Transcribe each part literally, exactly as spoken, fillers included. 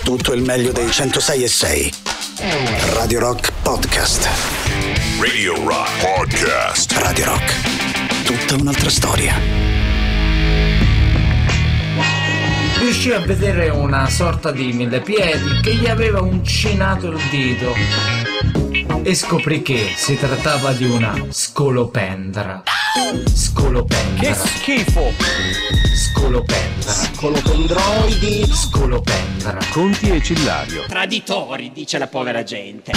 tutto il meglio dei centosei e sei. Radio Rock Podcast. Radio Rock Podcast. Radio Rock. Tutta un'altra storia. Riuscì a vedere una sorta di millepiedi che gli aveva uncinato il dito e scoprì che si trattava di una scolopendra. Scolopendra. Che schifo! Scolopendra. Scolopendroidi. Scolopendra. Conti e Cillario. Traditori, dice la povera gente.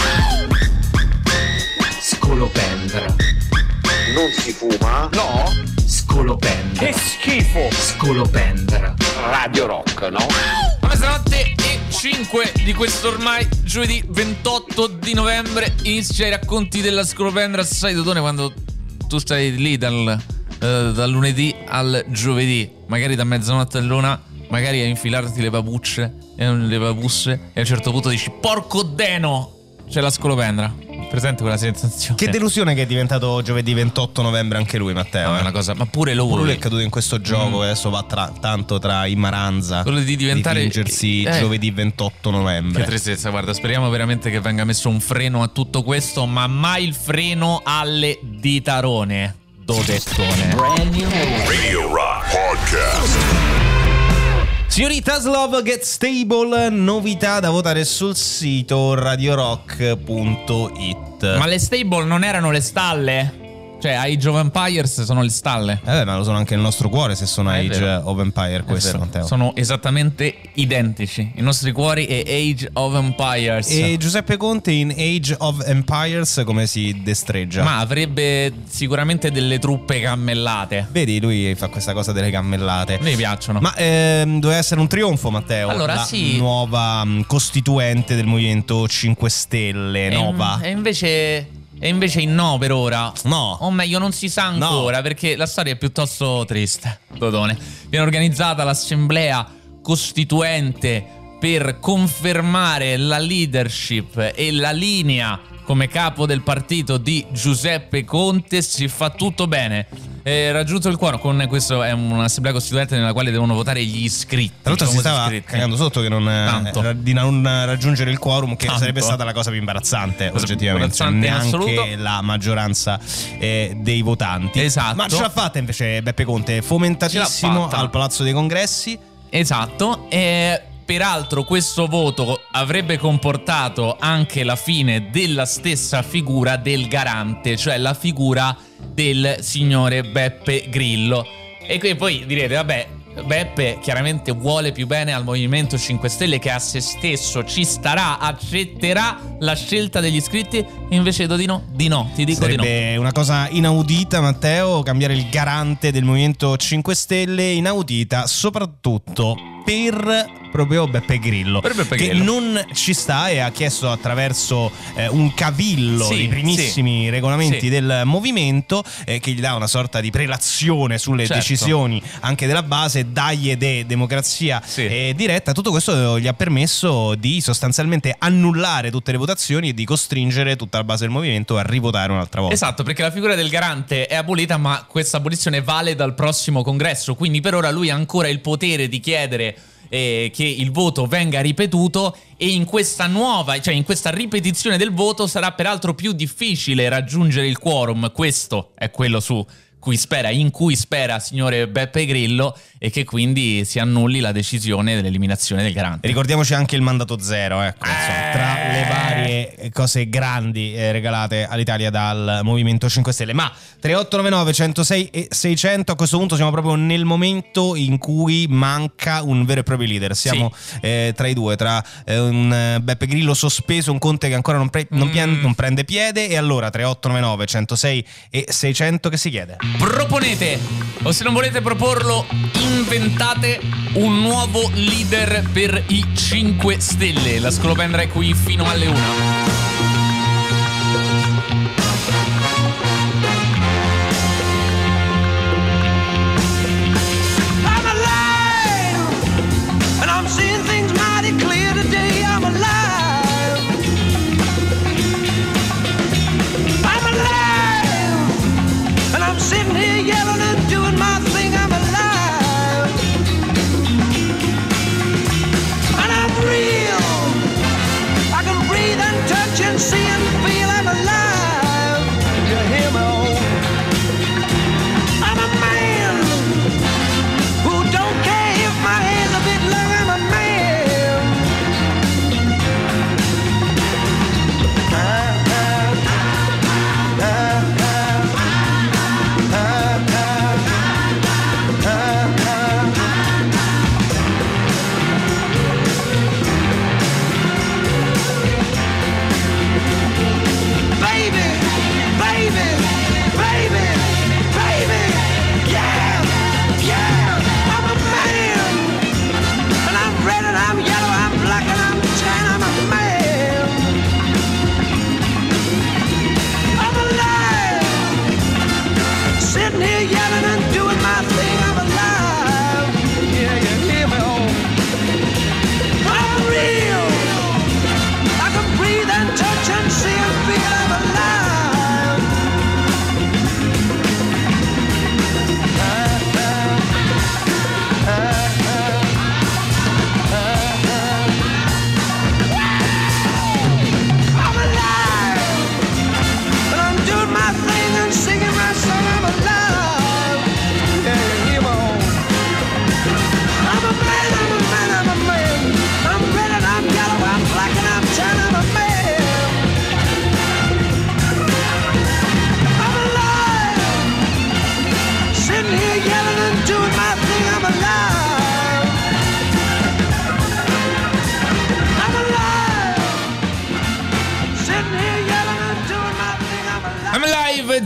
Scolopendra. Non si fuma? No? Scolopendra. Che schifo! Scolopendra. Radio Rock, no? Mezzanotte e cinque di questo ormai giovedì ventotto di novembre inizia i racconti della scolopendra. Sai Dodone, quando tu stai lì dal, eh, dal lunedì al giovedì, magari da mezzanotte all'una, magari a infilarti le papucce e le papusse e a un certo punto dici porco deno, c'è la scolopendra. Presente quella sensazione? Che delusione che è diventato giovedì ventotto novembre anche lui, Matteo. No, eh. è una cosa, ma pure lui. Pure lui è caduto in questo gioco mm. e adesso va tra, tanto tra immaranza quello di diventare di fingersi eh. giovedì ventotto novembre. Che tristezza, guarda, speriamo veramente che venga messo un freno a tutto questo, ma mai il freno alle ditarone. Dodettone. Radio Rock Podcast. Signoritas Love Get Stable, novità da votare sul sito radio rock punto it. Ma le stable non erano le stalle? Cioè, Age of Empires sono le stalle. Eh, ma lo sono anche nel nostro cuore se sono Ah, è Age vero. of Empire, questo, Matteo. Sono esattamente identici. I nostri cuori è Age of Empires. E Giuseppe Conte in Age of Empires come si destreggia? Ma avrebbe sicuramente delle truppe cammellate. Vedi, lui fa questa cosa delle cammellate. Mi piacciono. Ma ehm, doveva essere un trionfo, Matteo. Allora, la sì. nuova mh, costituente del Movimento cinque Stelle, E, Nova. e invece... E invece in no per ora. No. O meglio, non si sa ancora, No. perché la storia è piuttosto triste. Dodone. Viene organizzata l'assemblea costituente per confermare la leadership e la linea come capo del partito di Giuseppe Conte. Si fa tutto bene. È raggiunto il quorum. Con questo è un'assemblea costituente nella quale devono votare gli iscritti. Tra l'altro si famosi stava iscritti. cagando sotto che non, Tanto. eh, di non raggiungere il quorum, che Tanto. sarebbe stata la cosa più imbarazzante, Cosa più oggettivamente. imbarazzante in Neanche assoluto. la maggioranza eh, dei votanti. Esatto. Ma ce l'ha fatta invece Beppe Conte, Ce l'ha fomentatissimo fatta. al Palazzo dei Congressi. Esatto, e peraltro questo voto avrebbe comportato anche la fine della stessa figura del garante, cioè la figura del signore Beppe Grillo. E qui poi direte, vabbè, Beppe chiaramente vuole più bene al Movimento cinque Stelle che a se stesso, ci starà, accetterà la scelta degli iscritti, e invece Dodino di no, ti dico di no. Sarebbe una cosa inaudita, Matteo, cambiare il garante del Movimento cinque Stelle, inaudita soprattutto per proprio Beppe Grillo, Per Beppe che Grillo. non ci sta e ha chiesto attraverso eh, un cavillo Sì, i primissimi sì. regolamenti Sì. del movimento eh, che gli dà una sorta di prelazione sulle Certo. decisioni anche della base, dagli de democrazia Sì. eh, diretta. Tutto questo gli ha permesso di sostanzialmente annullare tutte le votazioni e di costringere tutta la base del movimento a rivotare un'altra volta. Esatto, perché la figura del garante è abolita, ma questa abolizione vale dal prossimo congresso, quindi per ora lui ha ancora il potere di chiedere eh, che il voto venga ripetuto, e in questa nuova, cioè in questa ripetizione del voto sarà peraltro più difficile raggiungere il quorum. Questo è quello su cui spera, in cui spera signore Beppe Grillo, e che quindi si annulli la decisione dell'eliminazione del garante. Ricordiamoci anche il mandato zero, ecco, insomma, Eh. tra le varie cose grandi eh, regalate all'Italia dal Movimento cinque Stelle. Ma tre otto nove nove centosei e seicento, a questo punto siamo proprio nel momento in cui manca un vero e proprio leader. Siamo eh, tra i due, tra eh, un eh, Beppe Grillo sospeso, un Conte che ancora non, pre- non, Mm. pien- non prende piede. E allora tre otto nove nove centosei e seicento che si chiede? Proponete, o se non volete proporlo, inventate un nuovo leader per i cinque Stelle. La scolopendra è qui fino alle una. Sitting here yelling and doing my thing, I'm alive. And I'm real.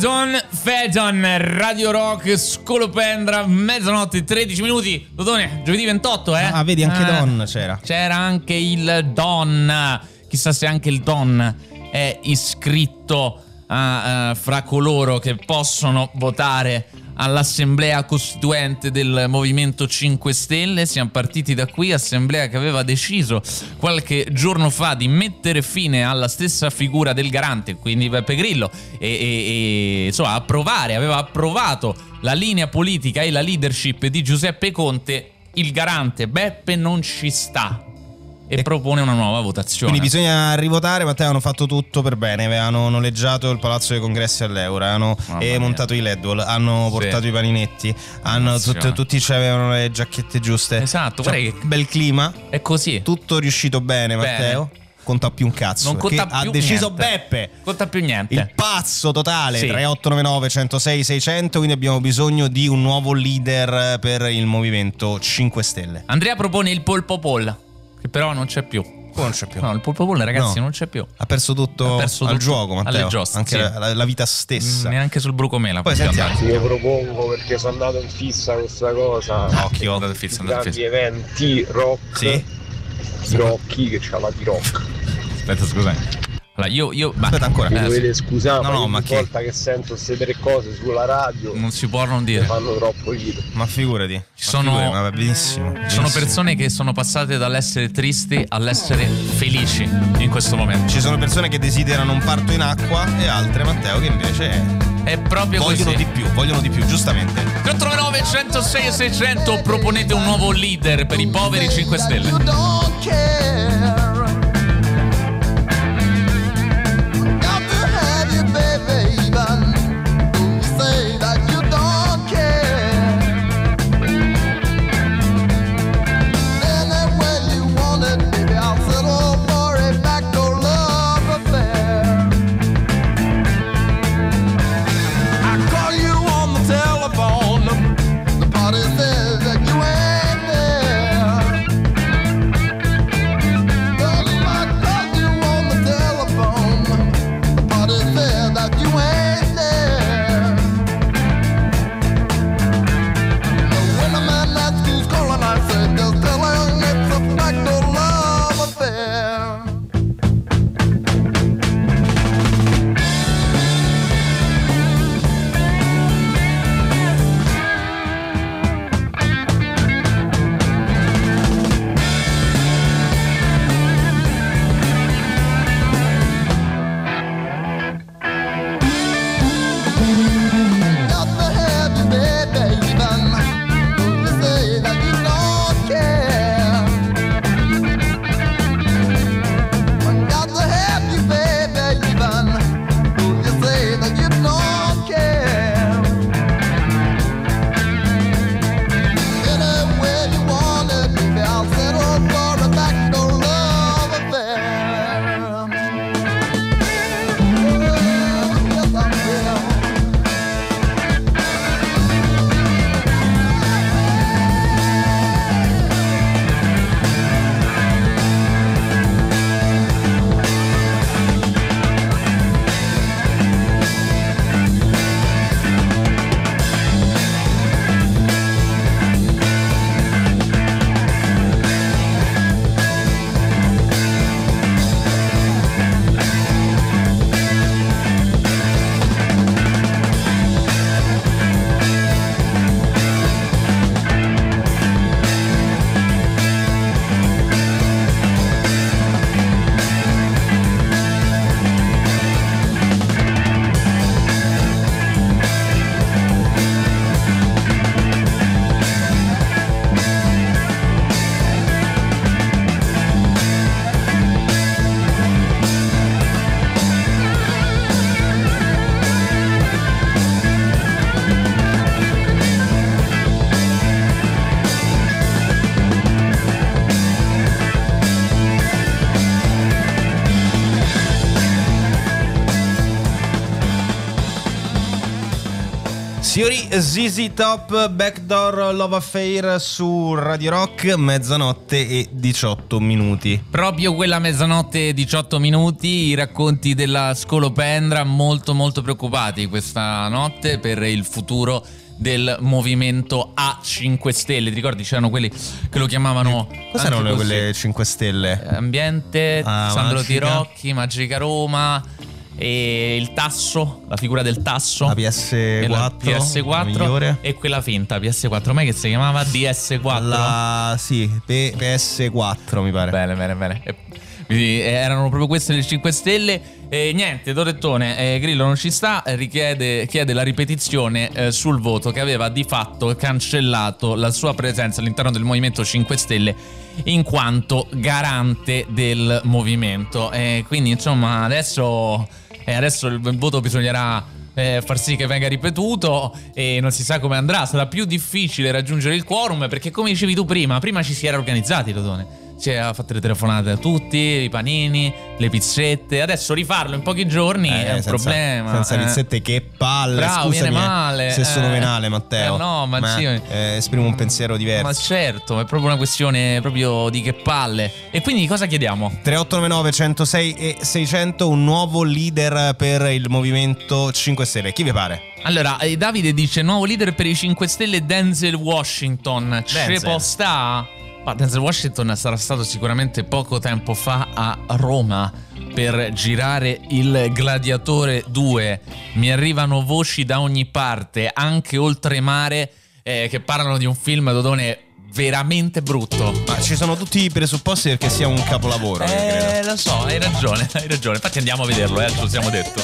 Don Fedon, Radio Rock, Scolopendra, mezzanotte tredici minuti. Dodone, giovedì ventotto, eh? Ah, vedi, anche ah, Don c'era. C'era anche il Don. Chissà se anche il Don è iscritto a, uh, fra coloro che possono votare all'assemblea costituente del Movimento cinque Stelle. Siamo partiti da qui, assemblea che aveva deciso qualche giorno fa di mettere fine alla stessa figura del garante, quindi Beppe Grillo, e, e, e insomma approvare, aveva approvato la linea politica e la leadership di Giuseppe Conte. Il garante Beppe non ci sta e propone una nuova votazione. Quindi bisogna rivotare. Matteo, hanno fatto tutto per bene. Avevano noleggiato il palazzo dei congressi all'Euro, hanno e montato i L E D wall, hanno portato sì. i paninetti, hanno tutte, tutti avevano le giacchette giuste. Esatto, cioè, che bel clima. È così. Tutto riuscito bene, bene. Matteo. Conta più un cazzo. Non conta più ha deciso niente. Beppe. Conta più niente. Il pazzo totale. Sì. tre otto nove nove uno zero sei sei zero zero. Quindi abbiamo bisogno di un nuovo leader per il Movimento cinque Stelle. Andrea propone il Polpo Poll, che però non c'è più. Non c'è più. No, il Polpo Poll, ragazzi, no. non c'è più. Ha perso tutto ha perso al tutto gioco, Matteo. Alle giostre, anche sì. la, la, la vita stessa. Mm, neanche sul Brucomela. Poi sentiamo. Io propongo, perché sono andato in fissa con questa cosa. Occhio. Andato in fissa, andato in Grandi fissa. eventi rock. Sì. Tirocchi, che c'ha la Tirocca. Aspetta, scusami. Allora, io, io Aspetta ancora. Mi eh, dovete scusare, no, ma no, ma ogni che? volta che sento queste tre cose sulla radio non si può non dire. mi fanno troppo ridere. Ma figurati. Ci sono, ma figurati, ma benissimo, benissimo. sono persone che sono passate dall'essere tristi all'essere felici in questo momento. Ci sono persone che desiderano un parto in acqua e altre, Matteo, che invece È proprio vogliono così. di più, vogliono di più, giustamente. tre otto nove nove uno zero sei sei zero zero. Proponete un nuovo leader per i poveri cinque Stelle. The party says that you ain't there. Signori, Z Z Top, Backdoor Love Affair su Radio Rock, mezzanotte e diciotto minuti. Proprio quella mezzanotte e diciotto minuti, i racconti della Scolopendra molto molto preoccupati questa notte per il futuro del movimento A cinque Stelle. Ti ricordi c'erano quelli che lo chiamavano cos'erano quelle cinque Stelle? Ambiente, ah, Sandro Magica. Tirocchi, Magica Roma e il tasso, la figura del tasso, la P S quattro, P S quattro e quella finta P S quattro, mai che si chiamava D S quattro? La sì, P- PS quattro mi pare. Bene, bene, bene. E, quindi, erano proprio queste le cinque Stelle. E niente, Dorettone, eh, Grillo non ci sta, eh, richiede chiede la ripetizione eh, sul voto che aveva di fatto cancellato la sua presenza all'interno del Movimento cinque Stelle in quanto garante del movimento. E quindi insomma adesso, eh, adesso il voto bisognerà eh, far sì che venga ripetuto e non si sa come andrà. Sarà più difficile raggiungere il quorum perché, come dicevi tu prima, prima ci si era organizzati, Dodone. Si è fatto le telefonate a tutti, i panini, le pizzette. Adesso rifarlo in pochi giorni eh, è un senza, problema. Senza eh. pizzette, che palle. Bravo, Scusami, viene male. Sesso eh. nominale, Matteo. Eh, no, ma, ma sì. eh, esprimo un pensiero diverso. Ma certo, è proprio una questione proprio di che palle. E quindi cosa chiediamo? tre otto nove nove centosei e seicento, un nuovo leader per il Movimento cinque Stelle. Chi vi pare? Allora, eh, Davide dice nuovo leader per i cinque Stelle, Denzel Washington. Denzel. Ce può sta? Ma Denzel Washington sarà stato sicuramente poco tempo fa a Roma per girare Il Gladiatore due. Mi arrivano voci da ogni parte, anche oltremare, eh, che parlano di un film, Dodone, veramente brutto. Ma ci sono tutti i presupposti perché sia un capolavoro. Eh, lo so, hai ragione, hai ragione. Infatti andiamo a vederlo, eh, ce lo siamo detto.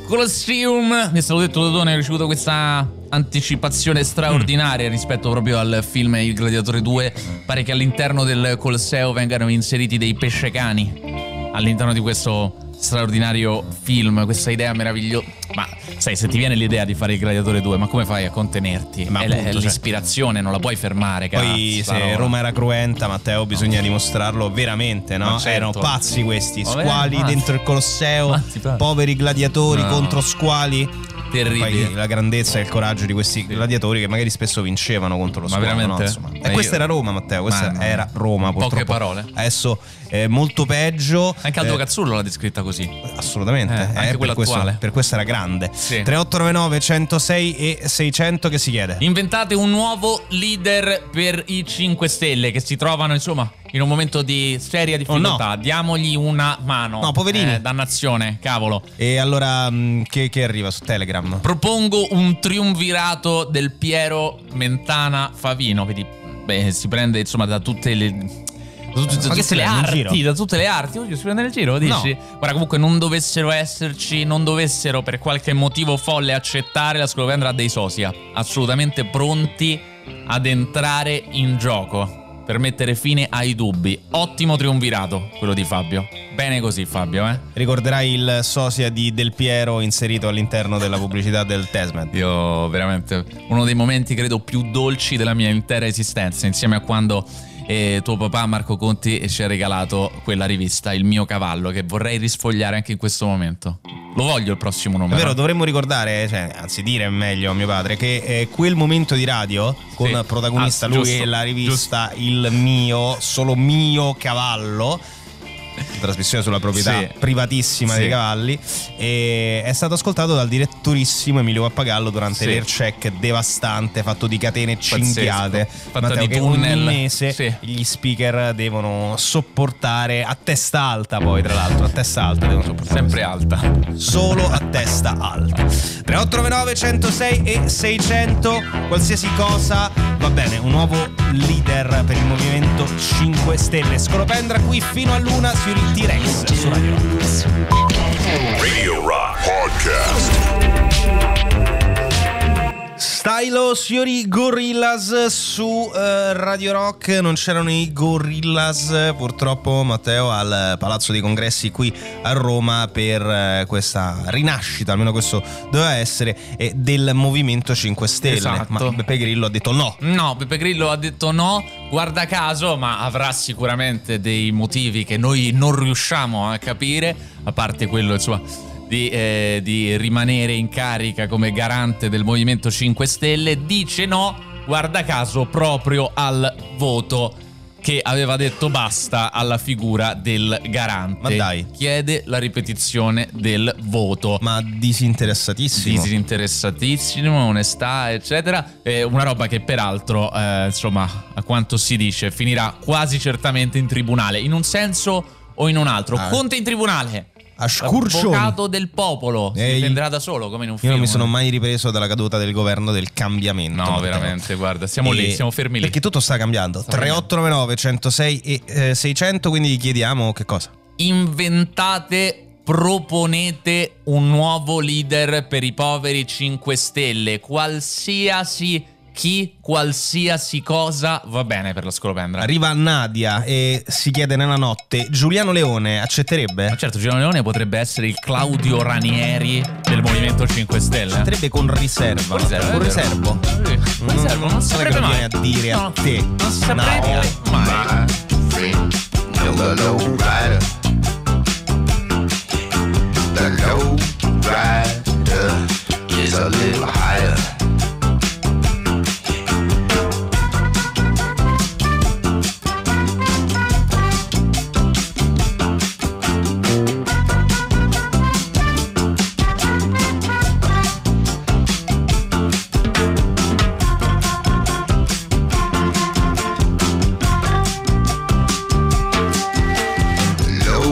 Colosseum. Mi è stato detto, Dodone, hai ricevuto questa anticipazione straordinaria mm. rispetto proprio al film Il Gladiatore due. Pare che all'interno del Colosseo vengano inseriti dei pescecani all'interno di questo straordinario film, questa idea meravigliosa. Ma sai, se ti viene l'idea di fare Il Gladiatore due, ma come fai a contenerti? Ma è, appunto, è l'ispirazione, cioè, non la puoi fermare. Poi cazzo, se no. Roma era cruenta, Matteo, bisogna no. dimostrarlo veramente, no? Certo. Erano pazzi questi, oh, squali eh, dentro il Colosseo, mazzi, poveri gladiatori no. contro squali. Terribile. Poi la grandezza e il coraggio di questi sì. gladiatori che magari spesso vincevano contro lo squalo. Ma veramente? No? E questa io... era Roma, Matteo. Questa ma, era Roma. Poche purtroppo. parole. Adesso è molto peggio. Anche Aldo eh, Cazzullo l'ha descritta così. Assolutamente. Eh, anche eh, quella per attuale. Questo, per questo era grande. Sì. tre otto nove nove centosei e seicento che si chiede. Inventate un nuovo leader per i cinque Stelle che si trovano, insomma, in un momento di seria difficoltà. Oh, no. Diamogli una mano. No, poverini. Eh, dannazione, cavolo. E allora mh, che, che arriva su Telegram? Propongo un triumvirato del Piero Mentana Favino, che di, beh, si prende insomma da tutte le da tutte, da tutte le arti, da tutte le arti. Oddio, si prende nel giro, dici? No. Guarda, comunque non dovessero esserci, non dovessero per qualche motivo folle accettare, la Scolopendra ha dei sosia assolutamente pronti ad entrare in gioco per mettere fine ai dubbi. Ottimo triumvirato quello di Fabio. Bene così, Fabio, eh? Ricorderai il sosia di Del Piero inserito all'interno della pubblicità del Tesmed. Io veramente uno dei momenti credo più dolci della mia intera esistenza, insieme a quando eh, tuo papà Marco Conti ci ha regalato quella rivista Il mio cavallo, che vorrei risfogliare anche in questo momento. Lo voglio il prossimo numero. È vero, dovremmo ricordare, cioè, anzi dire meglio a mio padre, che eh, quel momento di radio con sì. protagonista ah, lui giusto, e la rivista giusto. Il mio, solo mio cavallo, trasmissione sulla proprietà sì. privatissima sì. dei cavalli, e è stato ascoltato dal direttorissimo Emilio Pappagallo durante sì. l'aircheck devastante fatto di catene cinghiate. Matteo, che ogni mese sì. gli speaker devono sopportare a testa alta, poi tra l'altro a testa alta devono sopportare sempre alta, solo a testa alta. Tre otto nove nove centosei e seicento, qualsiasi cosa va bene. Un nuovo leader per il Movimento cinque Stelle. Scolopendra qui fino all'una su T-Rex su Radio Rock. Radio Rock Podcast. Stylo, signori Gorillaz su uh, Radio Rock. Non c'erano i Gorillaz purtroppo, Matteo, al Palazzo dei Congressi qui a Roma per uh, questa rinascita, almeno questo doveva essere, eh, del Movimento cinque Stelle. Esatto. Ma Beppe Grillo ha detto no. No, Beppe Grillo ha detto no, guarda caso, ma avrà sicuramente dei motivi che noi non riusciamo a capire, a parte quello, insomma, Di, eh, di rimanere in carica come garante del Movimento cinque Stelle. Dice no, guarda caso, proprio al voto che aveva detto basta alla figura del garante. Ma dai. Chiede la ripetizione del voto. Ma disinteressatissimo. Disinteressatissimo, onestà, eccetera. Eh, una roba che peraltro, eh, insomma, a quanto si dice, finirà quasi certamente in tribunale, in un senso o in un altro. Ah. Conte in tribunale. A scurcioni. Avvocato del popolo. Si Ehi. difenderà da solo come in un Io film. non mi sono mai ripreso dalla caduta del governo del cambiamento. No, Matteo. veramente, guarda, siamo e lì, siamo fermi lì. Perché tutto sta cambiando. tre otto nove nove centosei e eh, seicento, quindi gli chiediamo che cosa? Inventate, proponete un nuovo leader per i poveri cinque Stelle. Qualsiasi chi, qualsiasi cosa va bene per la Scolopendra. Arriva Nadia e si chiede nella notte: Giuliano Leone accetterebbe? Ma certo, Giuliano Leone potrebbe essere il Claudio Ranieri del Movimento cinque Stelle. Accetterebbe con riserva. Con riserva, con riservo. Sì. Con non, riservo, non, non saprebbe mai a dire no, a te. Non saprebbe no. mai. The low rider. The low rider is a little higher. Low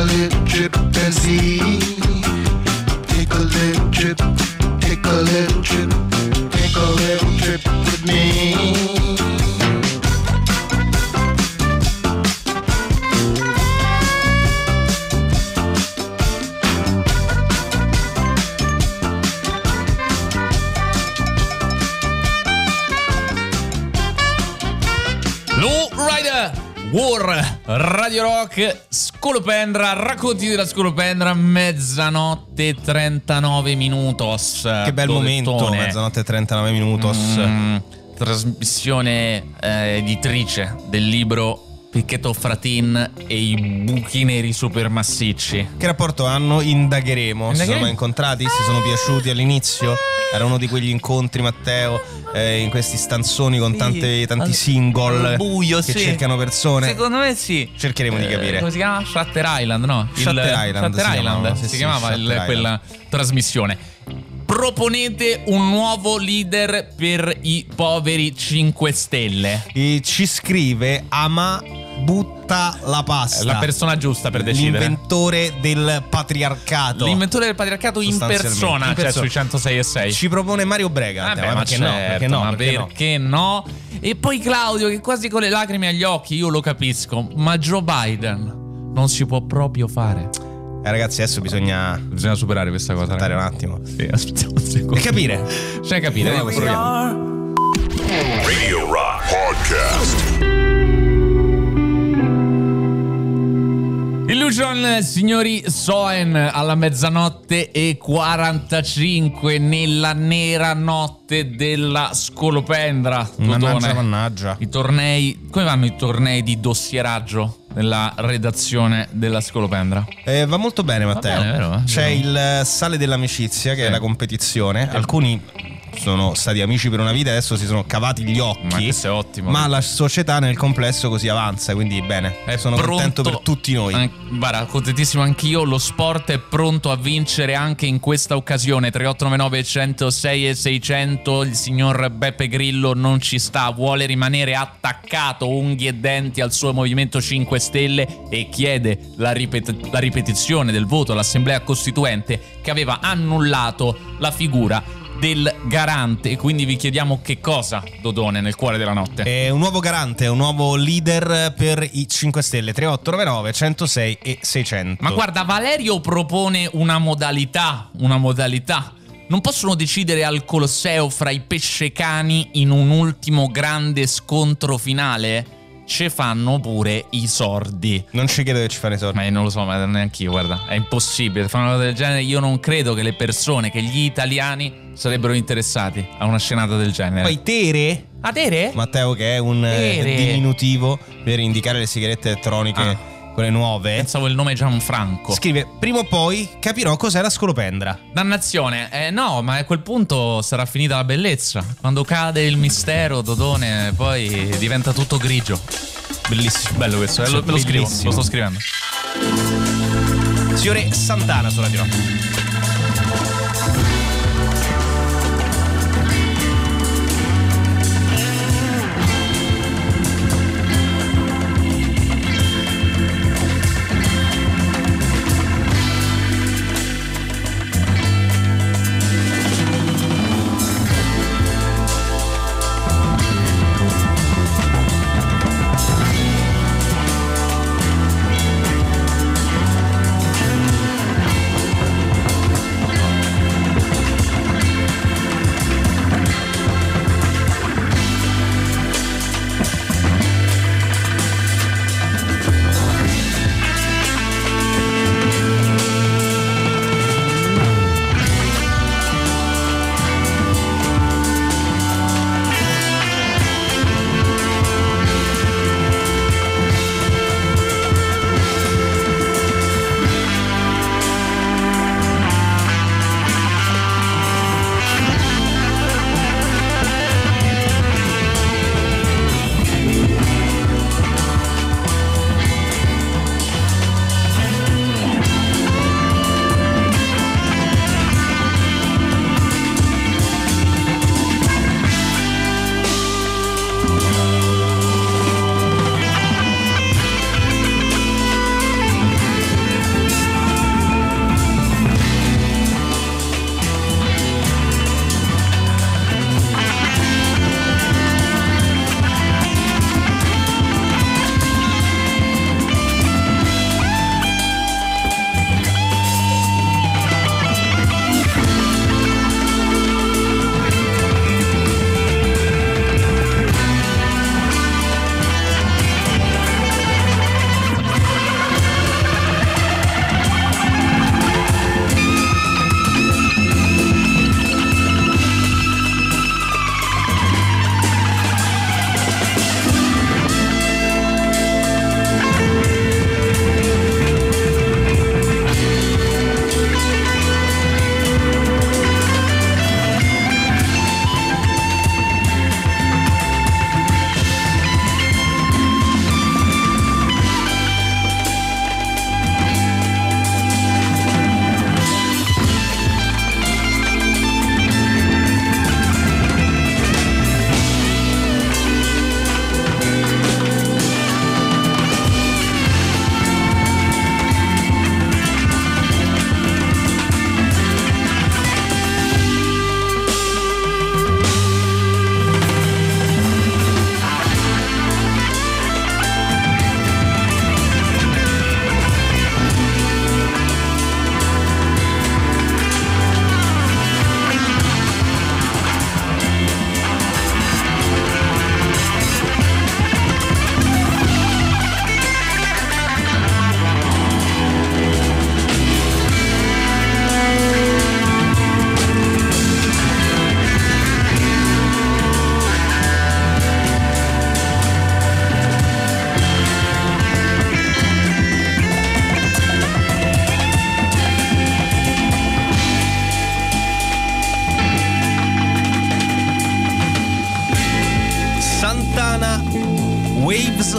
little trip and see. Take a little trip, take a little trip, take a little trip with me. War, Radio Rock, Scolopendra, racconti della Scolopendra, mezzanotte e trentanove minutos. Che bel Dovettone. momento, mezzanotte e trentanove minutos. Mm, trasmissione eh, editrice del libro Picchetto Fratin e i buchi neri supermassicci. Che rapporto hanno? Indagheremo. Si sono mai incontrati? Si sono piaciuti all'inizio? Era uno di quegli incontri, Matteo, eh, in questi stanzoni con tante, tanti single al buio, che sì. cercano persone. Secondo me sì. Cercheremo di capire. Eh, come si chiama? Shutter Island, no? Shutter il, Island Shutter si Island chiamava, si, sì, sì, chiamava il, Shutter quella trasmissione. Proponete un nuovo leader per i poveri cinque Stelle. E ci scrive Ama butta la pasta. La persona giusta per decidere. L'inventore del patriarcato. L'inventore del patriarcato in persona, in cioè persona. sui centosei e sei. Ci propone Mario Brega. Vabbè, ma ma perché, certo, no? perché no? ma Perché perché no? E poi Claudio che quasi con le lacrime agli occhi, io lo capisco, ma Joe Biden non si può proprio fare. Eh, ragazzi, adesso bisogna Bisogna superare questa cosa. Aspettare un attimo. Sì, aspettiamo un secondo. E capire. Cioè capire, No, proviamo. Radio Rock Podcast. Illusion, signori, Soen alla mezzanotte e quarantacinque nella nera notte della Scolopendra. Mannaggia, Totone. mannaggia. I tornei, come vanno i tornei di dossieraggio nella redazione della Scolopendra? Eh, va molto bene, Matteo. bene, vero, eh? C'è Vero. il sale dell'amicizia, che Sì. è la competizione. Alcuni sono stati amici per una vita, adesso si sono cavati gli occhi. Ma questo è ottimo. Ma la società nel complesso così avanza, quindi bene. È sono pronto- contento per tutti noi. An- Guarda, contentissimo anch'io. Lo sport è pronto a vincere anche in questa occasione. tre otto nove nove centosei e seicento. Il signor Beppe Grillo non ci sta, vuole rimanere attaccato unghie e denti al suo Movimento cinque Stelle e chiede la, ripet- la ripetizione del voto all'Assemblea Costituente che aveva annullato la figura del garante. Quindi vi chiediamo che cosa, Dodone, nel cuore della notte. È un nuovo garante, un nuovo leader per i cinque Stelle. tre otto nove nove centosei e seicento. Ma guarda, Valerio propone una modalità, una modalità. Non possono decidere al Colosseo fra i pescecani in un ultimo grande scontro finale? Ce fanno pure i sordi. Non ci credo che ci fanno i sordi. Ma io non lo so, ma neanche io, guarda. È impossibile. Fare una cosa del genere. Io non credo che le persone, che gli italiani sarebbero interessati a una scenata del genere. Poi Tere, A Tere? Matteo, che è un eh, Tere. diminutivo per indicare le sigarette elettroniche, Ah. quelle nuove, Pensavo il nome Gianfranco. scrive: prima o poi capirò cos'è la Scolopendra. Dannazione, eh no, ma a quel punto sarà finita la bellezza. Quando cade il mistero, Dodone, poi diventa tutto grigio. Bellissimo, bello questo, eh, lo, me lo scrivo, Bellissimo. lo sto scrivendo. Signore Santana su Radio Rock.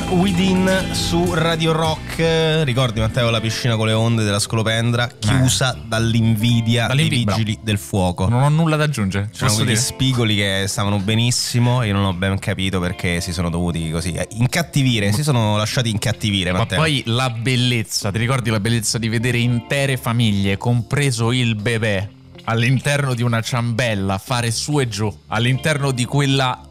Within su Radio Rock. Ricordi, Matteo, la piscina con le onde della Scolopendra chiusa eh. dall'invidia, dall'invidia dei vigili bravo. del fuoco. Non ho nulla da aggiungere. C'erano quegli spigoli che stavano benissimo. Io non ho ben capito perché si sono dovuti così incattivire. Si sono lasciati incattivire, Matteo. Ma poi la bellezza, ti ricordi la bellezza di vedere intere famiglie, compreso il bebè, all'interno di una ciambella fare su e giù, all'interno di quella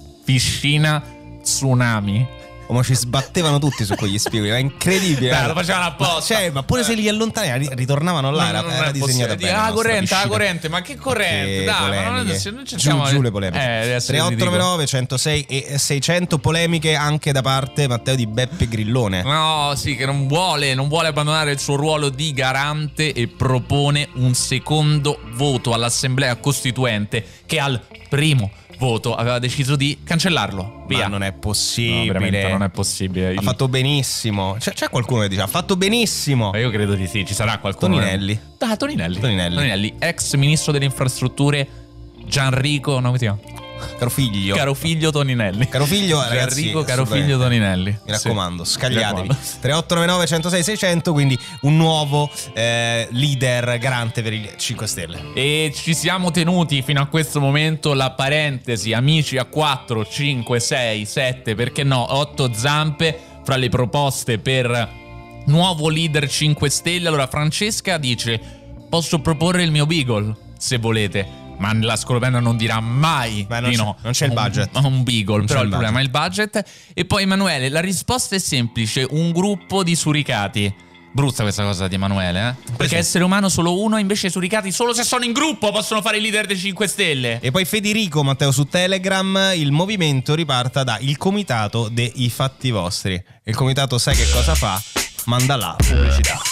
piscina tsunami? Ma ci sbattevano tutti su quegli spigoli, era incredibile. Beh, lo facevano apposta. Cioè, ma pure se li allontanavano, ritornavano là. Era, era disegnata bene. Ah, corrente, ah, corrente, ma che corrente? Che Dai, ma non, non giù, giù le polemiche. Eh, tre otto nove nove, centosei e seicento polemiche anche da parte, Matteo, di Beppe Grillone. No, sì, che non vuole, non vuole abbandonare il suo ruolo di garante e propone un secondo voto all'Assemblea Costituente che al primo voto aveva deciso di cancellarlo. Via. Ma non è possibile. No, veramente non è possibile. Ha fatto benissimo. C'è, c'è qualcuno che dice ha fatto benissimo. Ma io credo di sì, ci sarà qualcuno. Toninelli. Ah, Toninelli. Toninelli. Toninelli, ex ministro delle infrastrutture Gianrico, no, come si chiama? Caro figlio. Caro figlio Toninelli. Caro figlio, ragazzi, Enrico, caro figlio Toninelli. Mi raccomando, sì. Scagliatevi. tre otto nove nove, centosei, seicento, quindi un nuovo eh, leader garante per i cinque Stelle. E ci siamo tenuti fino a questo momento la parentesi amici a quattro, cinque, sei, sette, perché no, otto zampe fra le proposte per nuovo leader cinque Stelle. Allora Francesca dice: posso proporre il mio Beagle, se volete. Ma la Scolopendra non dirà mai Beh, non di c'è, no. Non c'è il budget. Un, un Beagle, non però il, il problema è il budget. E poi Emanuele, la risposta è semplice: un gruppo di suricati. Brutta questa cosa di Emanuele, eh? Perché sì. Essere umano solo uno, invece i suricati solo se sono in gruppo possono fare i leader dei cinque Stelle. E poi Federico, Matteo, su Telegram, il movimento riparta da il comitato dei fatti vostri. Il comitato sai che cosa fa? Manda la pubblicità.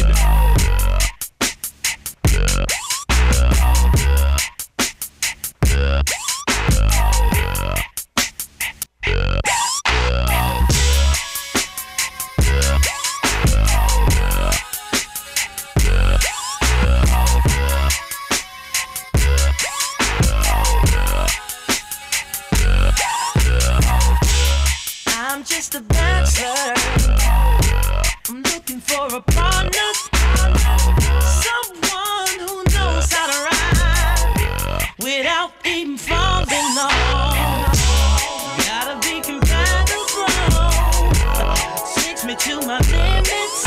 I'm just a bachelor. I'm looking for a partner, someone who knows how to ride without even falling off. Gotta be compatible, takes me to my limits.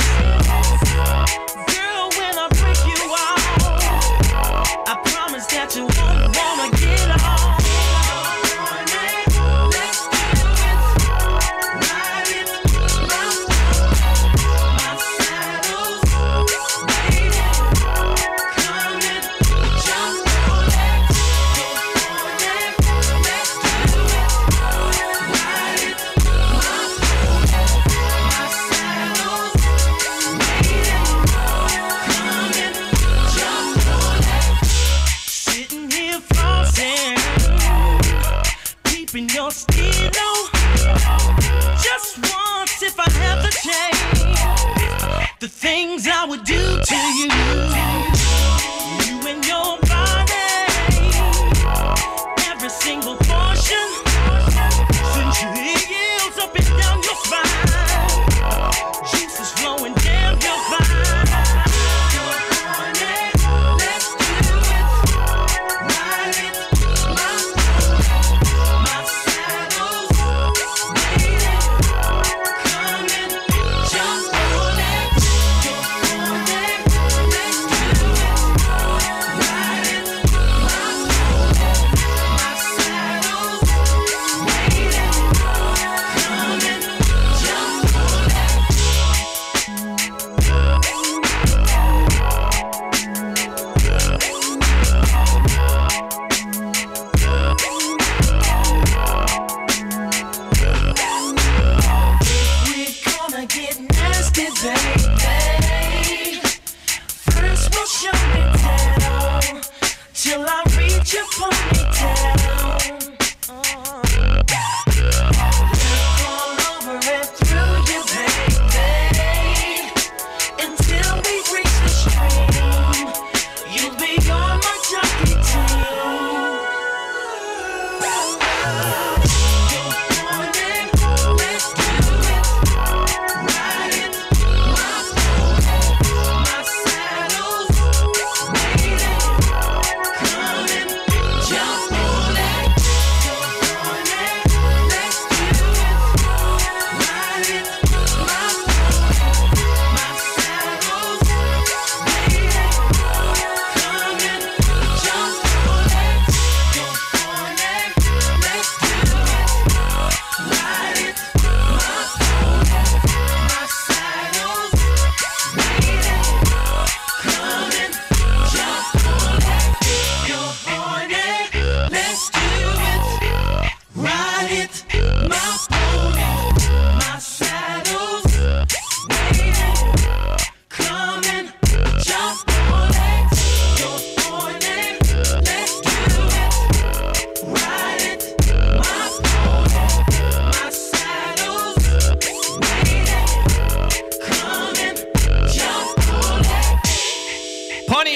Girl, when I break you off, I promise that you won't wanna get off. Your skin, oh, just once if I have the chance, the things I would do to you, you and your body, every single portion, since your heels up and down your spine, juices flowing down your spine.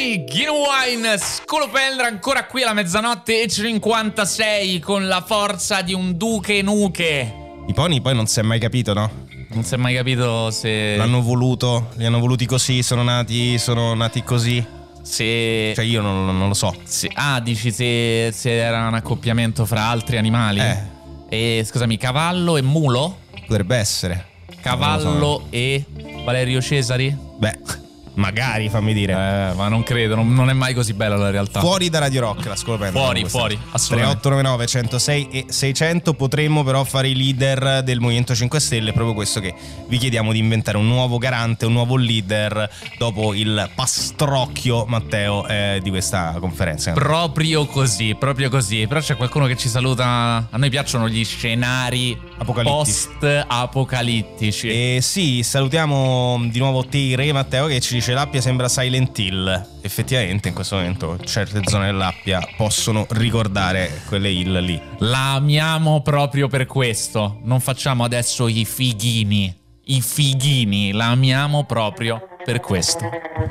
Pony, Genuine, Scolopendra ancora qui alla mezzanotte e cinquantasei con la forza di un duche nuche. I Pony poi non si è mai capito, no? Non si è mai capito se... L'hanno voluto, li hanno voluti così, sono nati, sono nati così. Se... Cioè io non, non lo so. se... Ah, dici se, se era un accoppiamento fra altri animali? Eh. E scusami, cavallo e mulo? Potrebbe essere. Cavallo so. e Valerio Cesari? Beh, magari, fammi dire. Eh, ma non credo, non, non è mai così bella la realtà. Fuori da Radio Rock, la Scolopendra. Fuori, fuori, tre assolutamente. otto nove nove centosei e seicento. Potremmo però fare i leader del Movimento cinque Stelle. È proprio questo che vi chiediamo, di inventare un nuovo garante, un nuovo leader dopo il pastrocchio Matteo eh, di questa conferenza. Proprio così, proprio così. Però c'è qualcuno che ci saluta. A noi piacciono gli scenari Apocalittici. post-apocalittici. E sì, salutiamo di nuovo te, Re Matteo, che ci dice: l'Appia sembra Silent Hill. Effettivamente in questo momento certe zone dell'Appia possono ricordare quelle hill lì. La amiamo proprio per questo. Non facciamo adesso i fighini. I fighini, la amiamo proprio per questo.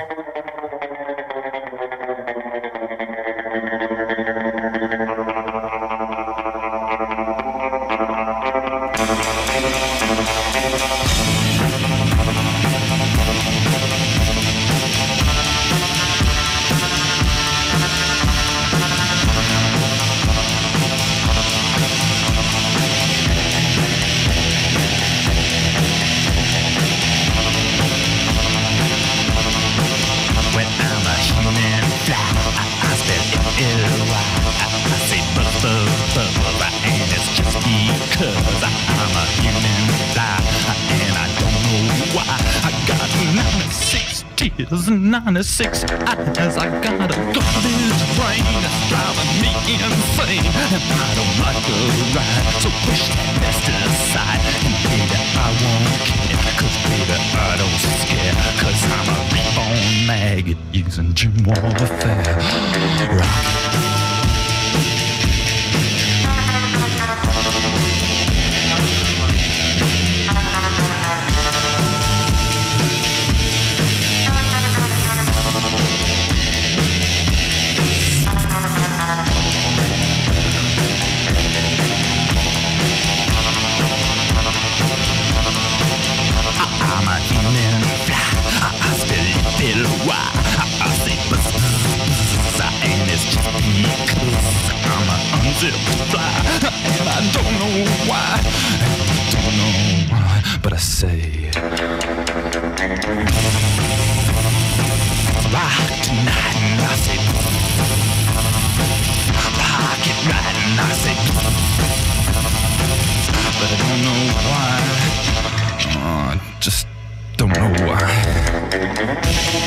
ninety-six eyes, I got a garbage brain that's driving me insane, and I don't like the ride, so push that mess aside, and baby I won't care, cause baby I don't scare, cause I'm a reborn maggot using gym warfare. Rock. And I don't know why, I don't know why, but I say rock tonight, and I say rock it right, and I say, but I don't know why, oh, I just don't know why.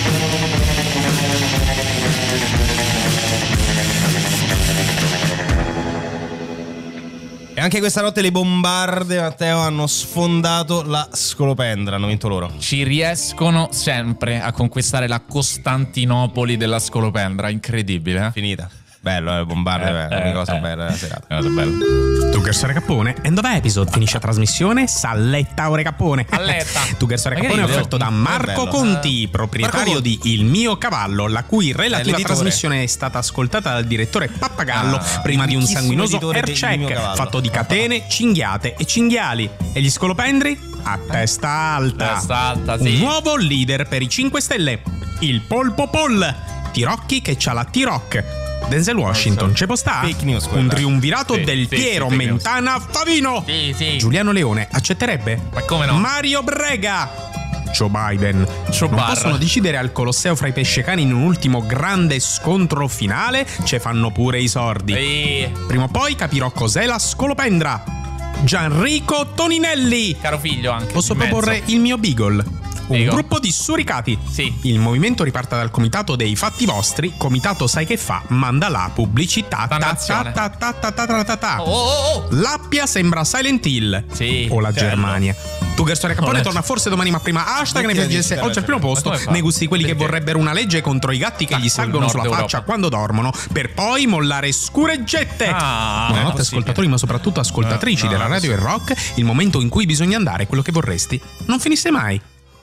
E anche questa notte le bombarde, Matteo, hanno sfondato la Scolopendra, hanno vinto loro. Ci riescono sempre a conquistare la Costantinopoli della Scolopendra, incredibile, eh? Finita. Bello, eh, bombarde, Eh, è una eh, cosa eh. bella della serata. Una cosa bella. Tuggers Recapone, end of episode, finisce la trasmissione, Salletta o Recapone. Salletta. Tuggers Recapone è Magari offerto da Marco bello. Conti, proprietario Marco di Il Mio Cavallo, la cui relativa l'editore. trasmissione è stata ascoltata dal direttore Pappagallo Ah, prima di un ricchissimo sanguinoso editore air di Il Mio check Cavallo. fatto di catene, cinghiate e cinghiali. E gli scolopendri? A testa alta. Testa alta, sì. Un nuovo leader per i cinque Stelle, il Polpo Pol, Tirocchi che c'ha la T-Rock. Denzel Washington, c'è postà? Fake news quella. Un triumvirato Sì, del sì, Piero sì, fake news. Mentana Favino. Sì, sì. Giuliano Leone accetterebbe? Ma come no? Mario Brega. Joe Biden. Joe non Barra. possono decidere al Colosseo fra i pescecani in un ultimo grande scontro finale? Ce fanno pure i sordi. Sì. Prima o poi capirò cos'è la Scolopendra. Gianrico Toninelli. Caro figlio anche. Posso in mezzo. proporre il mio Beagle. Un Dico. gruppo di suricati. Sì. Il movimento riparta dal comitato dei fatti vostri. Comitato sai che fa? Manda la pubblicità. Ta ta Dannazione. ta ta ta ta ta ta ta. Oh, oh, oh. L'Appia sembra Silent Hill. Sì. O la Bello. Germania. Tuggers Recapone Oh, la- torna forse domani, ma prima hashtag Perché ne P G S dici, oggi al primo posto. Ma come fa? Nei gusti quelli che Perché? vorrebbero una legge contro i gatti che Ah, gli sul salgono nord sulla Europa. faccia quando dormono, per poi mollare scureggette. Ah, è Buonanotte possibile. ascoltatori, ma soprattutto ascoltatrici No, no, della radio e rock. Il momento in cui bisogna andare, quello che vorresti non finisse mai.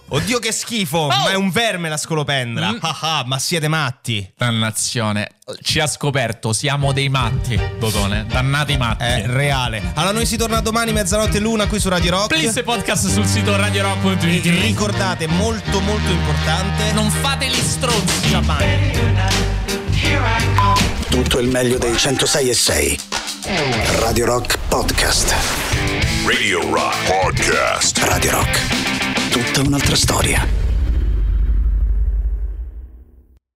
Oddio che schifo, Oh! ma è un verme la scolopendra. Mm. Ah, ah, ma siete matti. Dannazione, ci ha scoperto, siamo dei matti, Dotone, dannati matti. È reale. Allora noi si torna domani mezzanotte l'una qui su Radio Rock. Please podcast sul sito radio rock punto it. E ricordate, molto molto importante, non fate gli stronzi. Tutto il meglio dei centosei e sei. Radio Rock Podcast. Radio Rock Podcast. Radio Rock. Tutta un'altra storia.